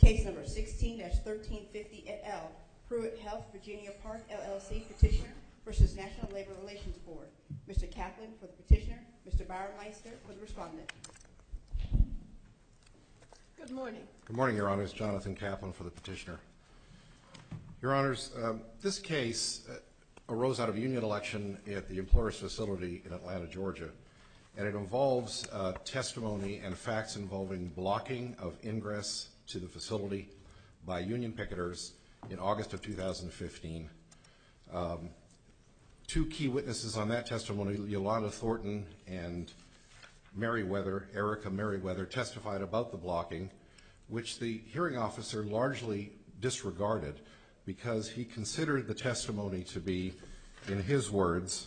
Case number 16-1350 et al. Pruitt Health Virginia Park LLC petitioner versus National Labor Relations Board. Mr. Kaplan for the petitioner, Mr. Bauermeister for the respondent. Good morning. Good morning, Your Honors. Jonathan Kaplan for the petitioner. Your Honors, this case arose out of a union election at the employer's facility in Atlanta, Georgia, and it involves testimony and facts involving blocking of ingress to the facility by union picketers in August of 2015. Two key witnesses on that testimony, Yolanda Thornton and Erica Merriweather, testified about the blocking, which the hearing officer largely disregarded because he considered the testimony to be, in his words,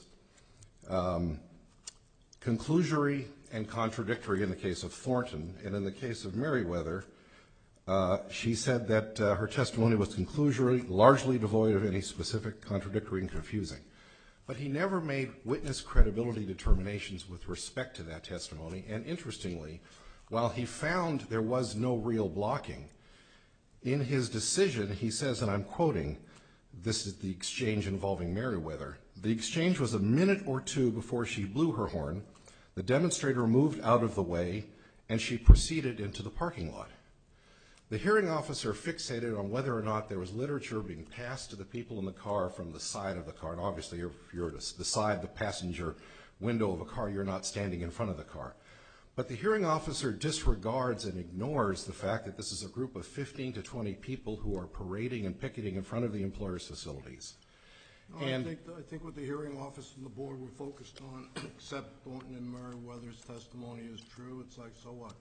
conclusory and contradictory in the case of Thornton, and in the case of Merriweather, she said that her testimony was conclusory, largely devoid of any specific, contradictory, and confusing. But he never made witness credibility determinations with respect to that testimony, and interestingly, while he found there was no real blocking, in his decision he says, and I'm quoting, this is the exchange involving Merriweather, the exchange was a minute or two before she blew her horn, the demonstrator moved out of the way, and she proceeded into the parking lot. The hearing officer fixated on whether or not there was literature being passed to the people in the car from the side of the car, and obviously if you're at the side, the passenger window of a car, you're not standing in front of the car. But the hearing officer disregards and ignores the fact that this is a group of 15 to 20 people who are parading and picketing in front of the employer's facilities. No, I think what the hearing officer and the board were focused on, except Thornton and Merriweather's testimony is true, it's like, so what?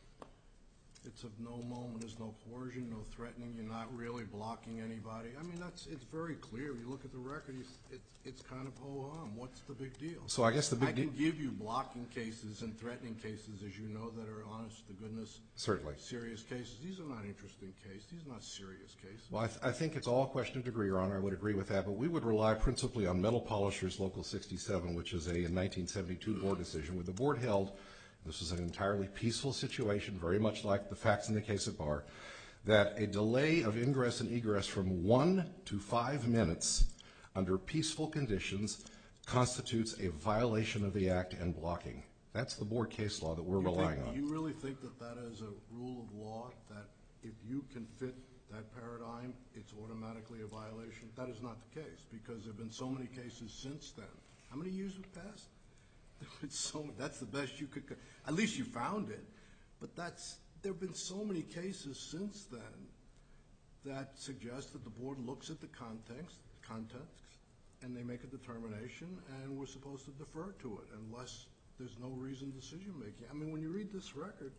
It's of no moment, there's no coercion, no threatening, you're not really blocking anybody. I mean, it's very clear. You look at the record, it's kind of ho-hum. What's the big deal? So I guess the big deal... I can give you blocking cases and threatening cases, as you know, that are honest to goodness. Certainly. Serious cases. These are not interesting cases. These are not serious cases. Well, I think it's all a question of degree, Your Honor. I would agree with that. But we would rely principally on Metal Polishers Local 67, which is a 1972 board decision, where the board held, this was an entirely peaceful situation, very much like the facts in the case at Barr, that a delay of ingress and egress from 1 to 5 minutes under peaceful conditions constitutes a violation of the act and blocking. That's the board case law that we're relying on. Do you really think that that is a rule of law, that if you can fit that paradigm, it's automatically a violation? That is not the case, because there have been so many cases since then. How many years have passed? That's the best you could, at least you found it, but there have been so many cases since then that suggest that the board looks at the context, and they make a determination, and we're supposed to defer to it unless there's no reasoned decision making. I mean, when you read this record,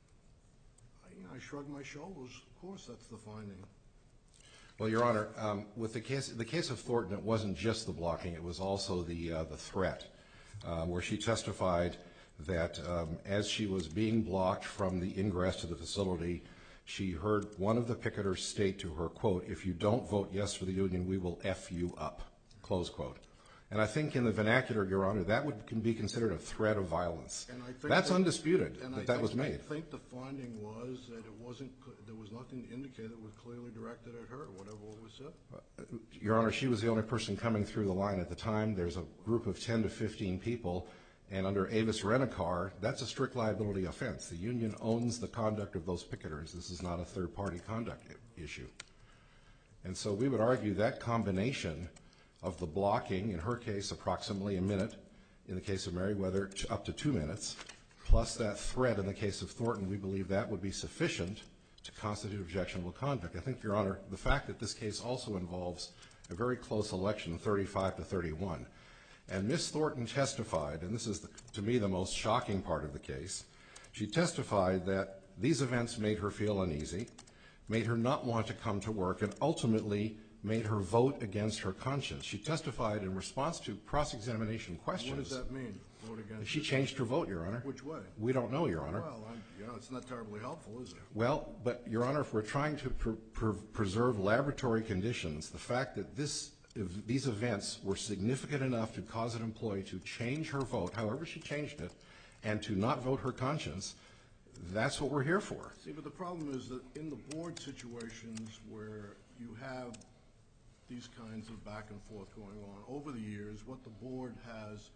I shrug my shoulders. Of course, that's the finding. Well, Your Honor, with the case of Thornton, it wasn't just the blocking; it was also the threat. Where she testified that as she was being blocked from the ingress to the facility, she heard one of the picketers state to her, quote, "If you don't vote yes for the union, we will F you up," close quote. And I think in the vernacular, Your Honor, that can be considered a threat of violence. That's undisputed that was made. I think the finding was that there was nothing to indicate that was clearly directed at her, whatever was said. Your Honor, she was the only person coming through the line at the time. There's a group of 10 to 15 people, and under Avis Rent-A-Car, that's a strict liability offense. The union owns the conduct of those picketers. This is not a third-party conduct issue. And so we would argue that combination of the blocking, in her case approximately a minute, in the case of Merriweather up to 2 minutes, plus that threat in the case of Thornton, we believe that would be sufficient to constitute objectionable conduct. I think, Your Honor, the fact that this case also involves a very close election, 35 to 31, and Ms. Thornton testified, and this is, to me, the most shocking part of the case, she testified that these events made her feel uneasy, made her not want to come to work, and ultimately made her vote against her conscience. She testified in response to cross-examination questions. What does that mean, vote against? She changed her vote, Your Honor. Which way? We don't know, Your Honor. Well, it's not terribly helpful, is it? Well, but, Your Honor, if we're trying to preserve laboratory conditions, the fact that these events were significant enough to cause an employee to change her vote, however she changed it, and to not vote her conscience, that's what we're here for. See, but the problem is that in the board situations where you have these kinds of back and forth going on, over the years, what the board has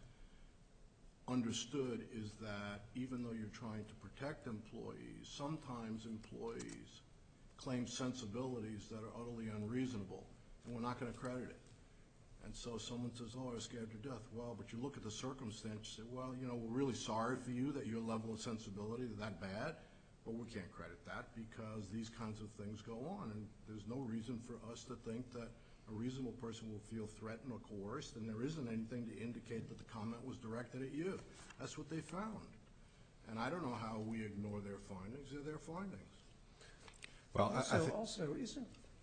understood is that even though you're trying to protect employees, sometimes employees claim sensibilities that are utterly unreasonable, and we're not going to credit it. And so someone says, oh, I was scared to death. Well, but you look at the circumstance, you say, well, you know, we're really sorry for you that your level of sensibility is that bad, but we can't credit that because these kinds of things go on, and there's no reason for us to think that a reasonable person will feel threatened or coerced, and there isn't anything to indicate that the comment was directed at you. That's what they found. And I don't know how we ignore their findings. They're their findings. Well, Also, isn't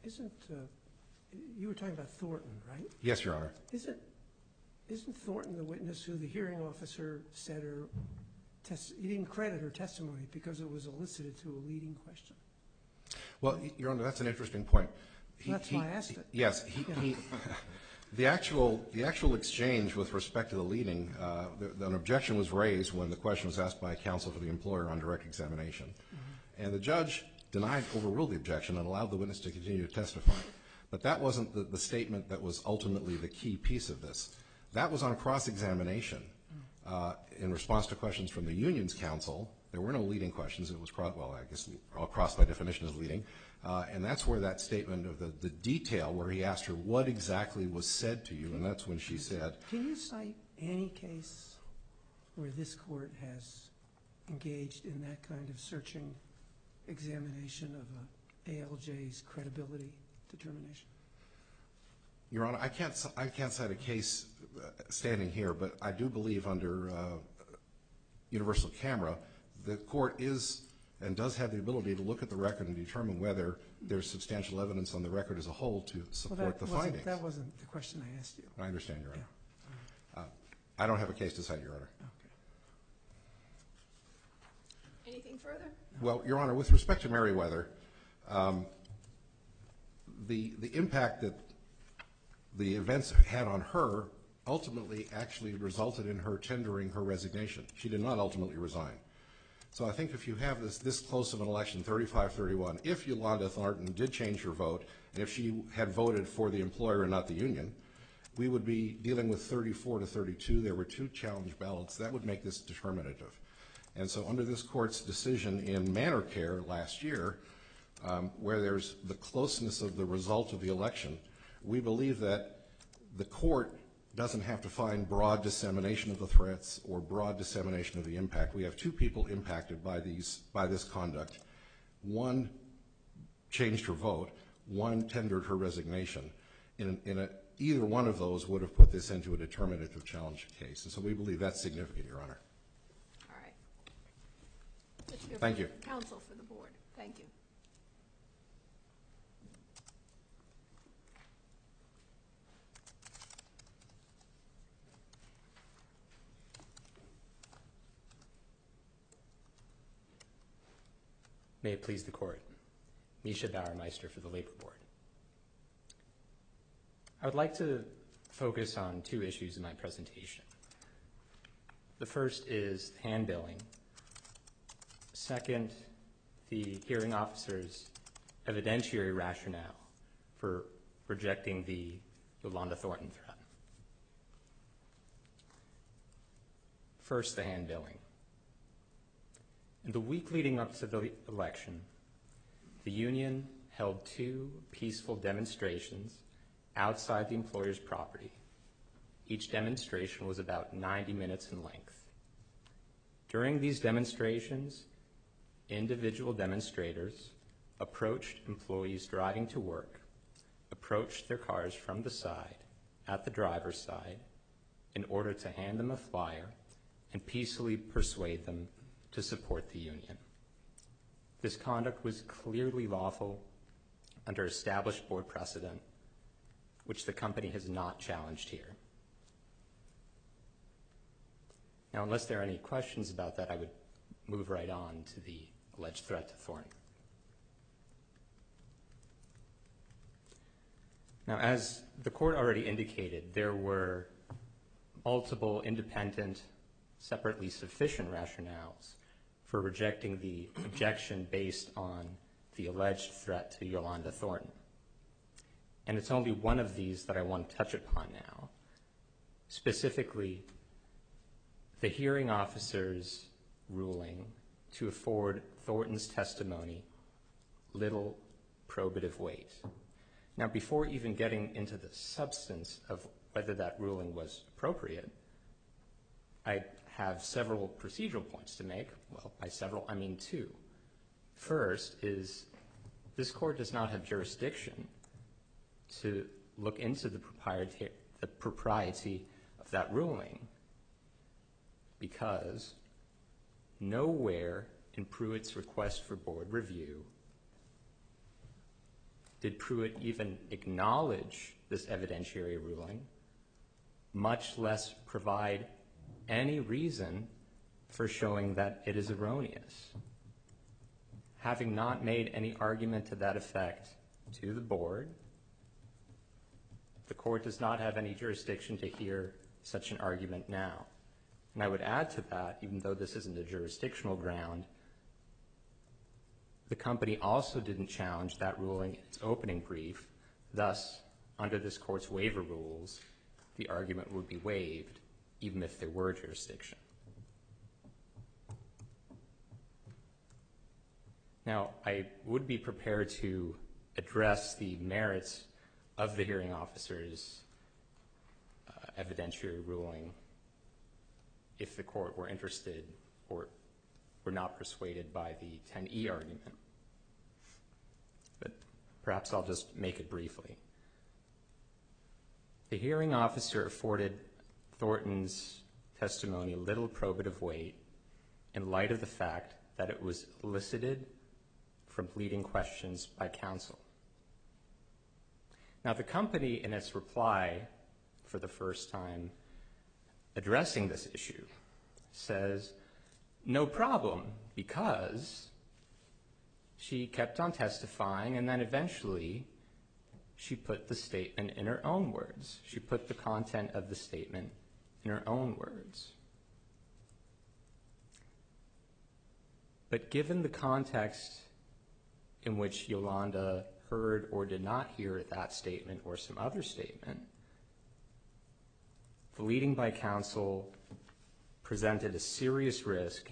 you were talking about Thornton, right? Yes, Your Honor. Isn't Thornton the witness who the hearing officer said he didn't credit her testimony because it was elicited to a leading question? Well, Your Honor, that's an interesting point. That's why I asked it. Yes, the actual exchange with respect to the leading, an objection was raised when the question was asked by counsel for the employer on direct examination, and the judge overruled the objection and allowed the witness to continue to testify. But that wasn't the statement that was ultimately the key piece of this. That was on cross-examination in response to questions from the union's counsel. There were no leading questions. It was, well, I guess cross by definition is leading. And that's where that statement of the detail where he asked her what exactly was said to you, and that's when she said. Can you cite any case where this court has engaged in that kind of searching examination of ALJ's credibility determination? Your Honor, I can't cite a case standing here, but I do believe under universal camera, the court is and does have the ability to look at the record and determine whether there's substantial evidence on the record as a whole to support the findings. That wasn't the question I asked you. I understand, Your Honor. I don't have a case to cite, Your Honor. Okay. Anything further? Well, Your Honor, with respect to Merriweather, the impact that the events had on her ultimately actually resulted in her tendering her resignation. She did not ultimately resign. So I think if you have this close of an election, 35-31, if Yolanda Thornton did change her vote, and if she had voted for the employer and not the union, we would be dealing with 34-32. There were two challenge ballots. That would make this determinative. And so under this court's decision in Manor Care last year, where there's the closeness of the result of the election, we believe that the court doesn't have to find broad dissemination of the threats or broad dissemination of the impact. We have two people impacted by this conduct. One changed her vote. One tendered her resignation. Either one of those would have put this into a determinative challenge case. And so we believe that's significant, Your Honor. All right. Let's hear Thank from you. Counsel for the board. Thank you. May it please the Court. Misha Bauermeister for the Labor Board. I would like to focus on two issues in my presentation. The first is hand-billing. Second, the hearing officer's evidentiary rationale for rejecting the Yolanda Thornton threat. First, the hand-billing. In the week leading up to the election, the union held two peaceful demonstrations outside the employer's property. Each demonstration was about 90 minutes in length. During these demonstrations, individual demonstrators approached employees driving to work, approached their cars from the side, at the driver's side, in order to hand them a flyer and peacefully persuade them to support the union. This conduct was clearly lawful under established board precedent, which the company has not challenged here. Now, unless there are any questions about that, I would move right on to the alleged threat to Thornton. Now, as the court already indicated, there were multiple independent, separately sufficient rationales for rejecting the objection based on the alleged threat to Yolanda Thornton. And it's only one of these that I want to touch upon now. Specifically, the hearing officer's ruling to afford Thornton's testimony little probative weight. Now, before even getting into the substance of whether that ruling was appropriate, I have several procedural points to make. Well, by several, I mean two. First is this court does not have jurisdiction to look into the propriety of that ruling because nowhere in Pruitt's request for board review did Pruitt even acknowledge this evidentiary ruling, much less provide any reason for showing that it is erroneous. Having not made any argument to that effect to the board, the court does not have any jurisdiction to hear such an argument now. And I would add to that, even though this isn't a jurisdictional ground, the company also didn't challenge that ruling in its opening brief. Thus, under this court's waiver rules, the argument would be waived, even if there were jurisdiction. Now, I would be prepared to address the merits of the hearing officer's evidentiary ruling if the court were interested or were not persuaded by the 10E argument. But perhaps I'll just make it briefly. The hearing officer afforded Thornton's testimony little probative weight in light of the fact that it was elicited from leading questions by counsel. Now, the company, in its reply for the first time addressing this issue, says, no problem, because she kept on testifying and then eventually she put the statement in her own words. She put the content of the statement in her own words. But given the context in which Yolanda heard or did not hear that statement or some other statement, the leading by counsel presented a serious risk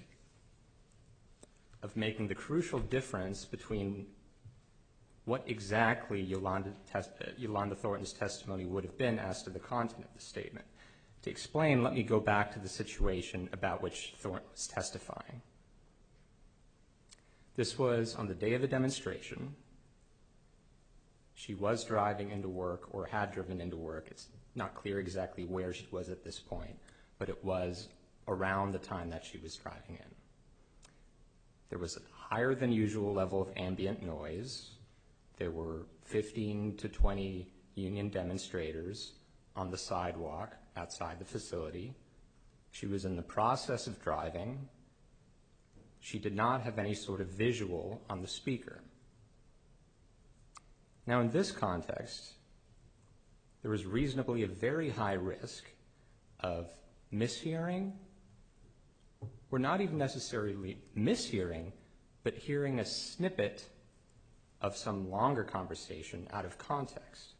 of making the crucial difference between what exactly Yolanda Thornton's testimony would have been as to the content of the statement. To explain, let me go back to the situation about which Thornton was testifying. This was on the day of the demonstration. She was driving into work or had driven into work. It's not clear exactly where she was at this point, but it was around the time that she was driving in. There was a higher than usual level of ambient noise. There were 15 to 20 union demonstrators on the sidewalk outside the facility. She was in the process of driving. She did not have any sort of visual on the speaker. Now, in this context, there was reasonably a very high risk of mishearing, or not even necessarily mishearing, but hearing a snippet of some longer conversation out of context.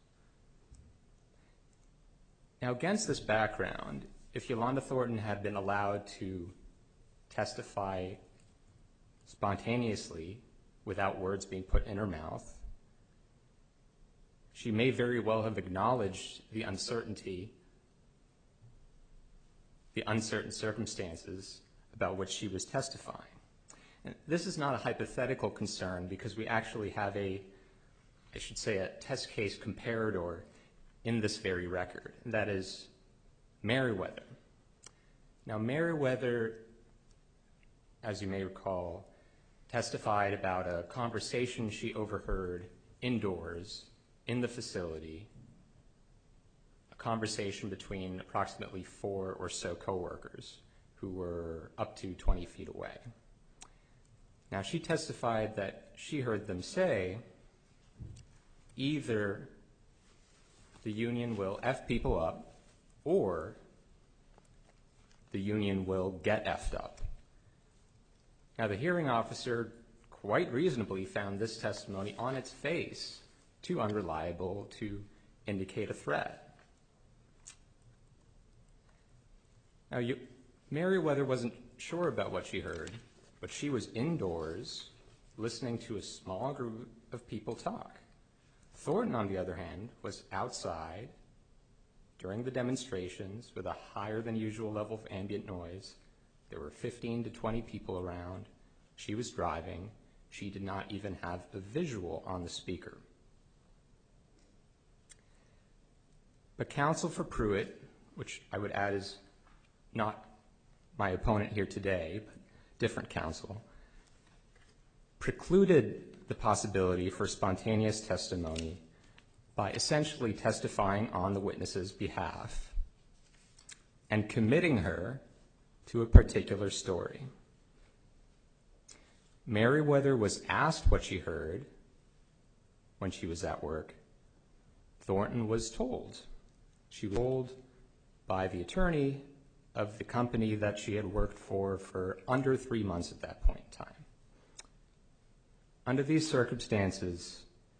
Now, against this background, if Yolanda Thornton had been allowed to testify spontaneously without words being put in her mouth, she may very well have acknowledged the uncertainty, the uncertain circumstances about which she was testifying. And this is not a hypothetical concern because we actually have a test case comparator in this very record, and that is Merriweather. Now, Merriweather, as you may recall, testified about a conversation she overheard indoors in the facility, a conversation between approximately 4 or so coworkers who were up to 20 feet away. Now, she testified that she heard them say, either the union will F people up or the union will get F'd up. Now, the hearing officer quite reasonably found this testimony on its face too unreliable to indicate a threat. Now, Merriweather wasn't sure about what she heard, but she was indoors listening to a small group of people talk. Thornton, on the other hand, was outside during the demonstrations with a higher than usual level of ambient noise. There were 15 to 20 people around. She was driving. She did not even have a visual on the speaker. But counsel for Pruitt, which I would add is not my opponent here today, but different counsel, precluded the possibility for spontaneous testimony by essentially testifying on the witness's behalf and committing her to a particular story. Merriweather was asked what she heard when she was at work. Thornton was told. She was told by the attorney of the company that she had worked for under 3 months at that point in time. Under these circumstances,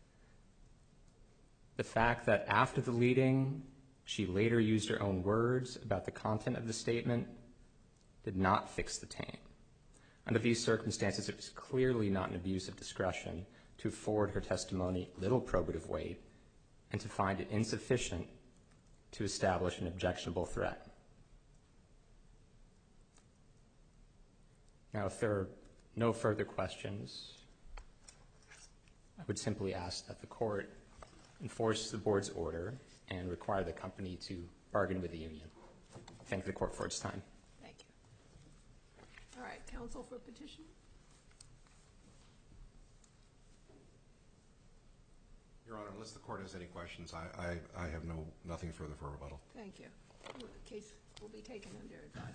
the fact that after the leading, she later used her own words about the content of the statement did not fix the taint. Under these circumstances, it was clearly not an abuse of discretion to afford her testimony little probative weight and to find it insufficient to establish an objectionable threat. Now, if there are no further questions, I would simply ask that the court enforce the board's order and require the company to bargain with the union. Thank the court for its time. Thank you. All right, counsel for petition. Your Honor, unless the court has any questions, I have nothing further for rebuttal. Thank you. The case will be taken under advisement.